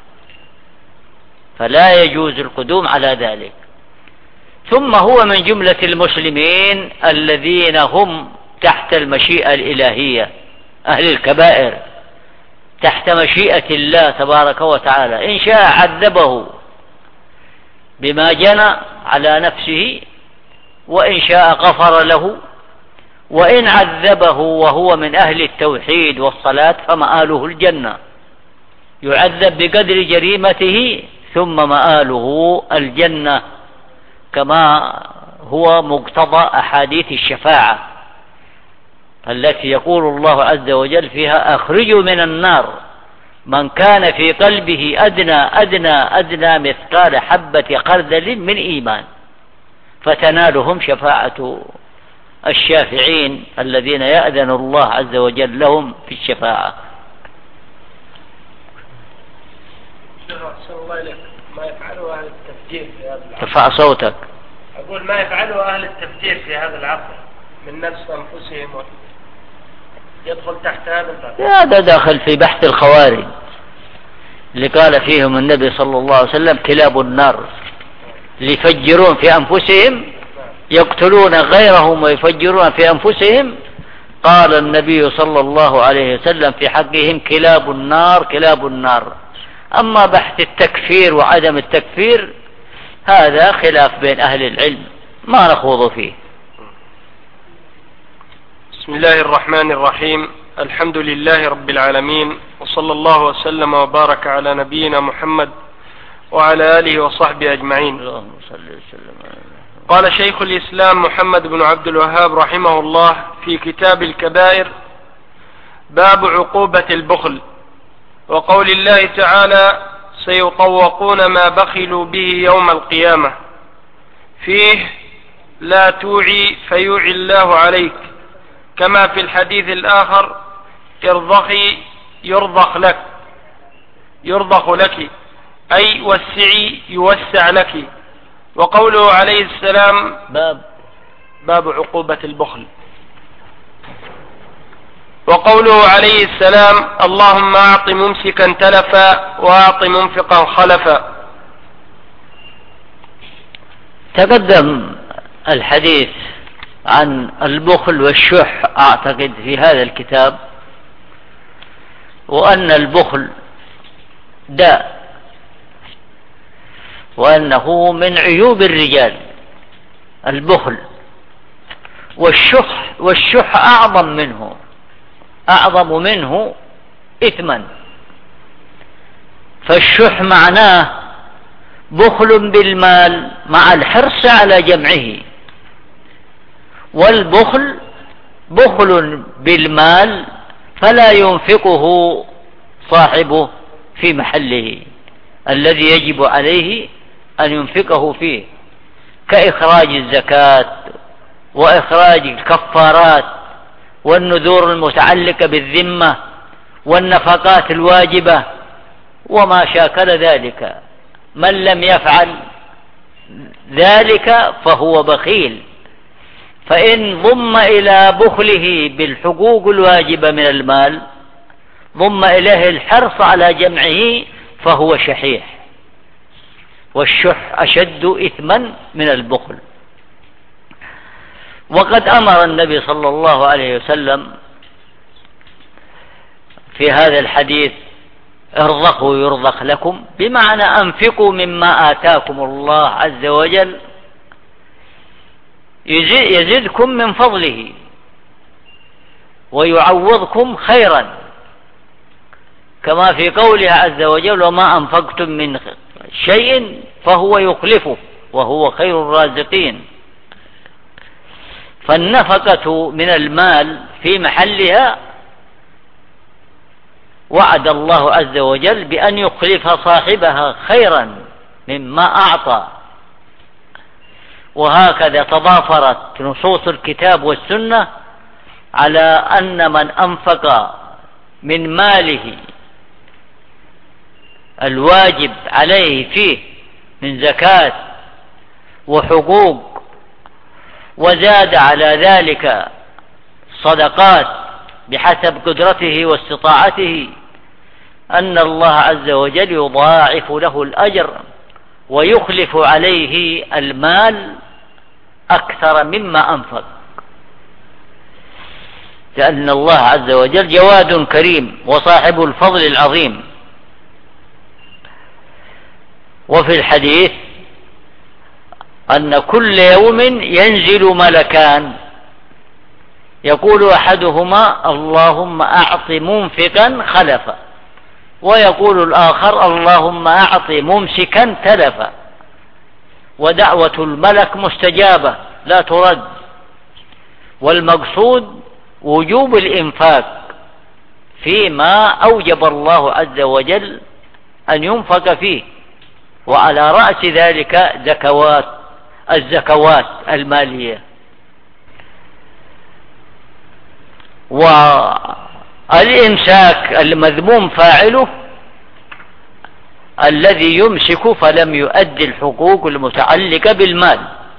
فلا يجوز القدوم على ذلك. ثم هو من جملة المسلمين الذين هم تحت المشيئة الإلهية، أهل الكبائر تحت مشيئة الله تبارك وتعالى، إن شاء عذبه بما جنى على نفسه، وإن شاء غفر له، وإن عذبه وهو من أهل التوحيد والصلاة فمآله الجنة، يعذب بقدر جريمته ثم مآله الجنة، كما هو مقتضى أحاديث الشفاعة التي يقول الله عز وجل فيها أخرجوا من النار من كان في قلبه أدنى مثقال حبة خردل من إيمان، فتنالهم شفاعة الشافعين الذين يأذن الله عز وجل لهم في الشفاعة. أحسن الله إليك، ما يفعله أهل التفجير في هذا العصر. ارفع صوتك. أقول ما يفعله أهل التفجير في هذا العصر من نفس أنفسهم يدخل تحت هذا داخل في بحث الخوارج اللي قال فيهم النبي صلى الله عليه وسلم كلاب النار، اللي يفجرون في أنفسهم يقتلون غيرهم ويفجرون في أنفسهم. قال النبي صلى الله عليه وسلم في حقهم كلاب النار كلاب النار. أما بحث التكفير وعدم التكفير هذا خلاف بين أهل العلم ما نخوض فيه. بسم الله الرحمن الرحيم. الحمد لله رب العالمين، وصلى الله وسلم وبارك على نبينا محمد وعلى آله وصحبه أجمعين. قال شيخ الإسلام محمد بن عبد الوهاب رحمه الله في كتاب الكبائر: باب عقوبة البخل، وقول الله تعالى: سيطوقون ما بخلوا به يوم القيامة، فيه: لا توعي فيوعي الله عليك، كما في الحديث الآخر: ارضخي يرضخ لك، أي وسعي يوسع لك. وقوله عليه السلام: باب عقوبة البخل. وقوله عليه السلام: اللهم أعط ممسكا تلفا وأعط منفقا خلفا. تقدم الحديث عن البخل والشح أعتقد في هذا الكتاب، وأن البخل داء، وأنه من عيوب الرجال البخل، والشح أعظم منه إثما. فالشح معناه بخل بالمال مع الحرص على جمعه، والبخل بخل بالمال فلا ينفقه صاحبه في محله الذي يجب عليه أن ينفقه فيه، كإخراج الزكاة وإخراج الكفارات والنذور المتعلقة بالذمة والنفقات الواجبة وما شاكل ذلك. من لم يفعل ذلك فهو بخيل، فإن ضم إلى بخله بالحقوق الواجبة من المال ضم إليه الحرص على جمعه فهو شحيح، والشح أشد إثما من البخل. وقد أمر النبي صلى الله عليه وسلم في هذا الحديث: ارزقوا يرزق لكم، بمعنى أنفقوا مما آتاكم الله عز وجل يزدكم من فضله ويعوضكم خيرا، كما في قوله عز وجل: وما أنفقتم من شيء فهو يخلفه وهو خير الرازقين. فالنفقة من المال في محلها وعد الله عز وجل بأن يخلف صاحبها خيرا مما أعطى. وهكذا تضافرت نصوص الكتاب والسنة على أن من أنفق من ماله الواجب عليه فيه من زكاة وحقوق وزاد على ذلك صدقات بحسب قدرته واستطاعته، أن الله عز وجل يضاعف له الأجر ويخلف عليه المال أكثر مما أنفق، لأن الله عز وجل جواد كريم وصاحب الفضل العظيم. وفي الحديث أن كل يوم ينزل ملكان، يقول أحدهما: اللهم أعط منفقا خلفا، ويقول الآخر: اللهم أعط ممسكا تلفا. ودعوة الملك مستجابة لا ترد، والمقصود وجوب الإنفاق فيما أوجب الله عز وجل أن ينفق فيه، وعلى رأس ذلك الزكوات المالية. والإمساك المذموم فاعله الذي يمسك فلم يؤدي الحقوق المتعلقة بالمال.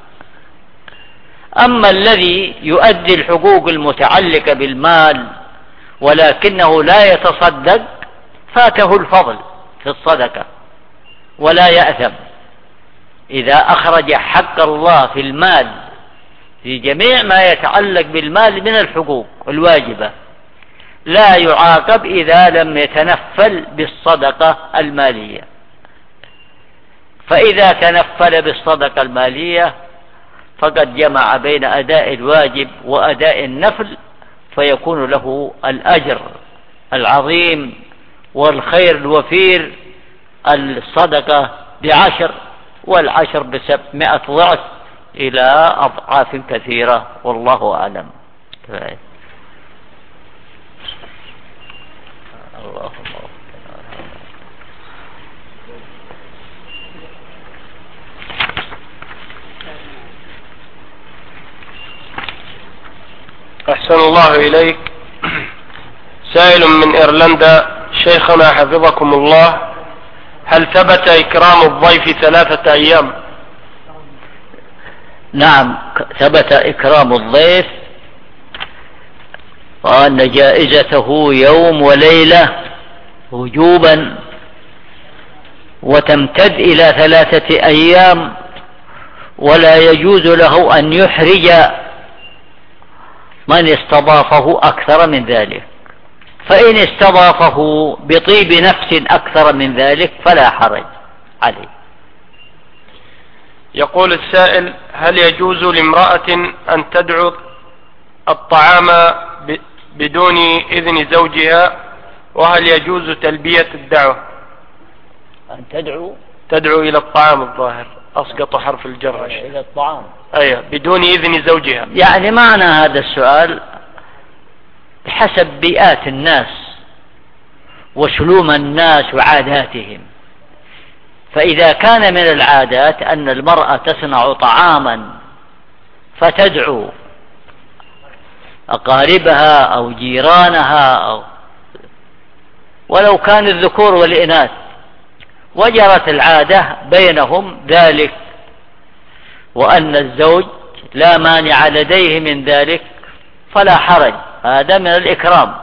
أما الذي يؤدي الحقوق المتعلقة بالمال ولكنه لا يتصدق فاته الفضل في الصدقة ولا يأثم. إذا أخرج حق الله في المال في جميع ما يتعلق بالمال من الحقوق الواجبة لا يعاقب إذا لم يتنفل بالصدقة المالية. فإذا تنفل بالصدقة المالية فقد جمع بين أداء الواجب وأداء النفل فيكون له الأجر العظيم والخير الوفير. الصدقة ب10 والعشر ب700 ضعف إلى أضعاف كثيرة والله أعلم. أحسن الله إليك. سائل من إيرلندا: شيخنا حفظكم الله، هل ثبت إكرام الضيف 3 أيام؟ نعم، ثبت إكرام الضيف وأن جائزته يوم وليلة وجوبا، وتمتد إلى 3 أيام، ولا يجوز له أن يحرج من استضافه أكثر من ذلك. فإن استضافه بطيب نفس أكثر من ذلك فلا حرج عليه. يقول السائل: هل يجوز لامرأة أن تدعو الطعام بدون إذن زوجها؟ وهل يجوز تلبية الدعوة؟ أن تدعو إلى الطعام، الظاهر أسقط حرف الجر إلى الطعام، أيوة، بدون إذن زوجها. يعني معنى هذا السؤال بحسب بيئات الناس وسلوم الناس وعاداتهم. فإذا كان من العادات أن المرأة تصنع طعاما فتدعو أقاربها أو جيرانها ولو كان الذكور والإناث وجرت العادة بينهم ذلك، وأن الزوج لا مانع لديه من ذلك فلا حرج، هذا من الإكرام.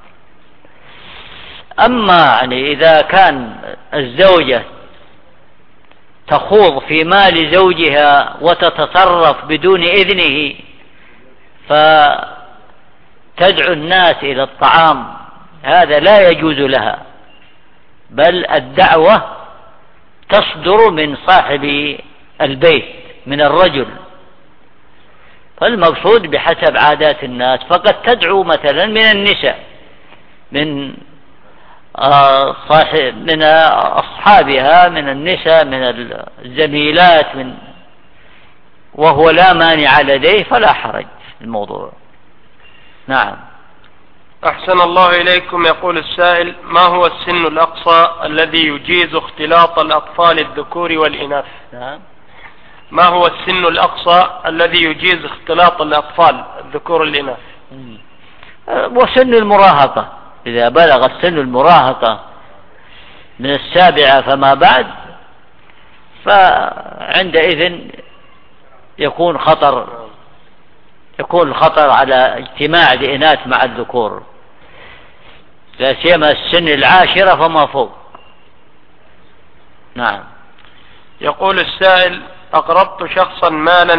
أما يعني إذا كان الزوجة تخوض في مال زوجها وتتصرف بدون إذنه فتدعو الناس إلى الطعام، هذا لا يجوز لها، بل الدعوة تصدر من صاحب البيت من الرجل. فالمقصود بحسب عادات الناس، فقد تدعو مثلا من النساء من أصحابها من النساء من الزميلات وهو لا مانع لديه فلا حرج في الموضوع. نعم. أحسن الله إليكم. يقول السائل: ما هو السن الأقصى الذي يجيز اختلاط الأطفال الذكور والإناث؟ نعم. ما هو السن الأقصى الذي يجيز اختلاط الأطفال الذكور والإناث؟ وسن المراهقة، إذا بلغ السن المراهقة من 7 فما بعد فعندئذ يكون الخطر على اجتماع الإناث مع الذكور، لا سيما السن 10 فما فوق. نعم. يقول السائل: أقرضت شخصا مالا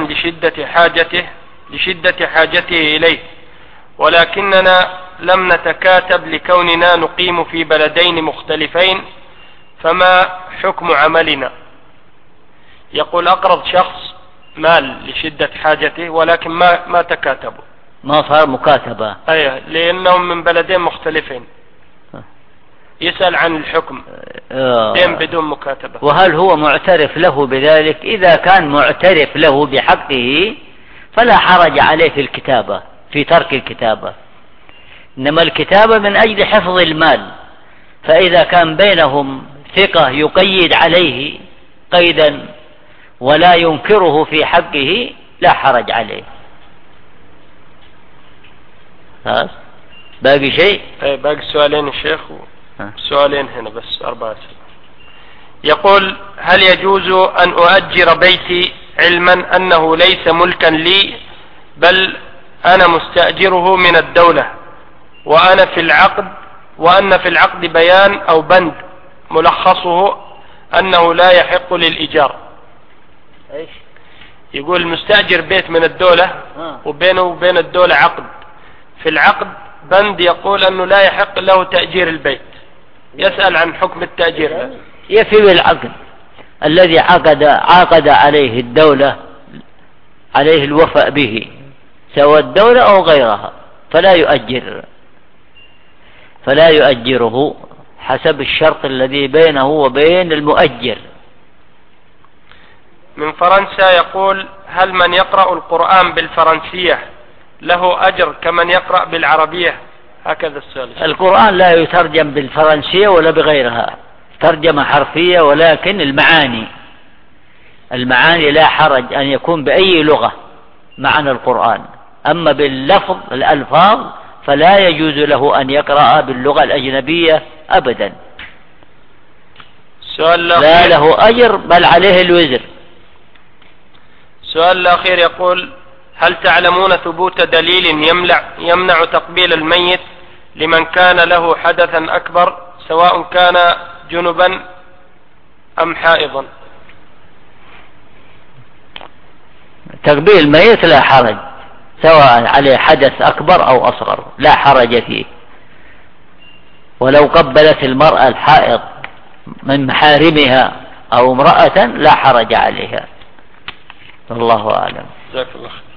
لشدة حاجته إليه، ولكننا لم نتكاتب لكوننا نقيم في بلدين مختلفين، فما حكم عملنا؟ يقول: أقرض شخص مال لشدة حاجته ولكن ما تكاتبوا، ما صار مكاتبة. أيوة، لأنهم من بلدين مختلفين. يسأل عن الحكم دين بدون مكاتبة، وهل هو معترف له بذلك؟ إذا كان معترف له بحقه فلا حرج عليه في الكتابة، في ترك الكتابة، إنما الكتابة من أجل حفظ المال. فإذا كان بينهم ثقة يقيد عليه قيدا ولا ينكره في حقه لا حرج عليه. باقي شيء؟ باقي سؤالين الشيخ، سؤالين هنا بس 4 أسئلة. يقول: هل يجوز أن أؤجر بيتي علما أنه ليس ملكا لي، بل أنا مستأجره من الدولة، وأن في العقد بيان أو بند ملخصه أنه لا يحق للإيجار؟ إيش؟ يقول المستأجر بيت من الدولة وبينه وبين الدولة عقد، في العقد بند يقول أنه لا يحق له تأجير البيت، يسأل عن حكم التأجير. يفي بالعقد الذي عقد عليه الدولة، عليه الوفاء به، سواء الدولة أو غيرها، فلا يؤجره حسب الشرط الذي بينه وبين المؤجر. من فرنسا يقول: هل من يقرأ القرآن بالفرنسية له أجر كمن يقرأ بالعربية؟ هكذا السؤال. القرآن لا يترجم بالفرنسية ولا بغيرها، ترجمة حرفية، ولكن المعاني لا حرج أن يكون بأي لغة معنى القرآن. أما باللفظ الألفاظ فلا يجوز له أن يقرأ باللغة الأجنبية أبدا، لا له أجر بل عليه الوزر. السؤال الأخير يقول: هل تعلمون ثبوت دليل يمنع تقبيل الميت لمن كان له حدثا أكبر، سواء كان جنبا أم حائضا؟ تقبيل الميت لا حرج، سواء عليه حدث أكبر أو أصغر، لا حرج فيه. ولو قبلت المرأة الحائض من محارمها أو امرأة لا حرج عليها. والله أعلم. جزاك الله.